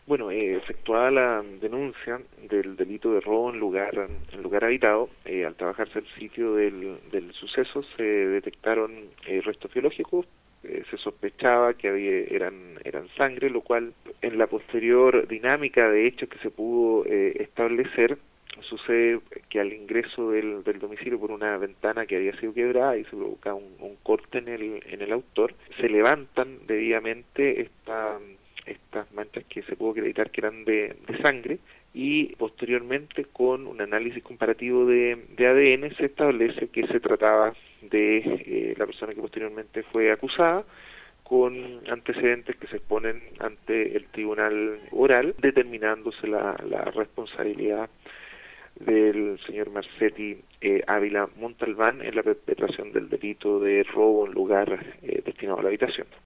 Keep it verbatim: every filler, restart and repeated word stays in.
Bueno, eh, efectuada la denuncia del delito de robo en lugar en lugar habitado, eh, al trabajarse el sitio del, del suceso se detectaron eh, restos biológicos. Eh, se sospechaba que había, eran eran sangre, lo cual en la posterior dinámica de hechos que se pudo eh, establecer, sucede que al ingreso del, del domicilio por una ventana que había sido quebrada y se provoca un, un corte en el en el autor, se levantan debidamente esta estas manchas que se pudo acreditar que eran de, de sangre, y posteriormente con un análisis comparativo de, de A D N se establece que se trataba de eh, la persona que posteriormente fue acusada, con antecedentes que se exponen ante el tribunal oral, determinándose la, la responsabilidad del señor Marcetti eh, Ávila Montalbán en la perpetración del delito de robo en lugar eh, destinado a la habitación.